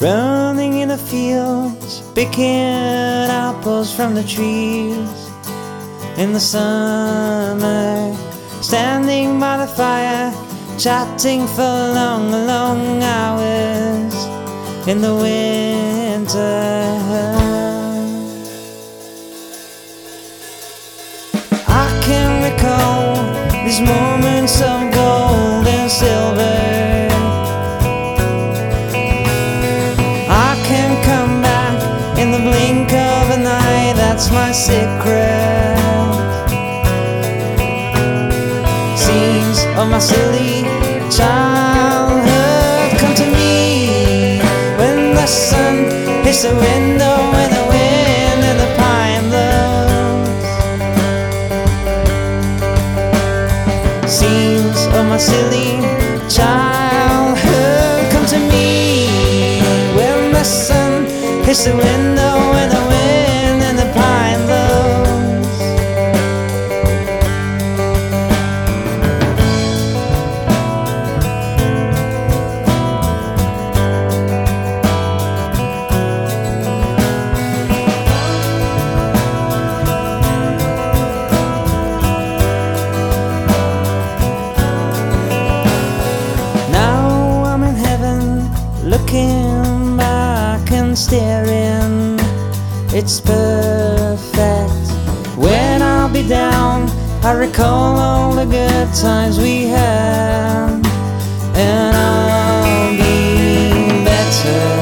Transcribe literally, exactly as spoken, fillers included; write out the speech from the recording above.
Running in the fields, picking apples from the trees. In the summer, standing by the fire, chatting for long, long hours. In the winter, I can recall these moments of gold and silver. I can come back in the blink of an eye, that's my secret. Scenes of my silly childhood come to me when the sun hits the window and the wind and the pine blows. Scenes of my silly childhood come to me when the sun hits the window and the wind and the pine blows. Looking back and staring, it's perfect. When I'll be down, I recall all the good times we had, and I'll be better.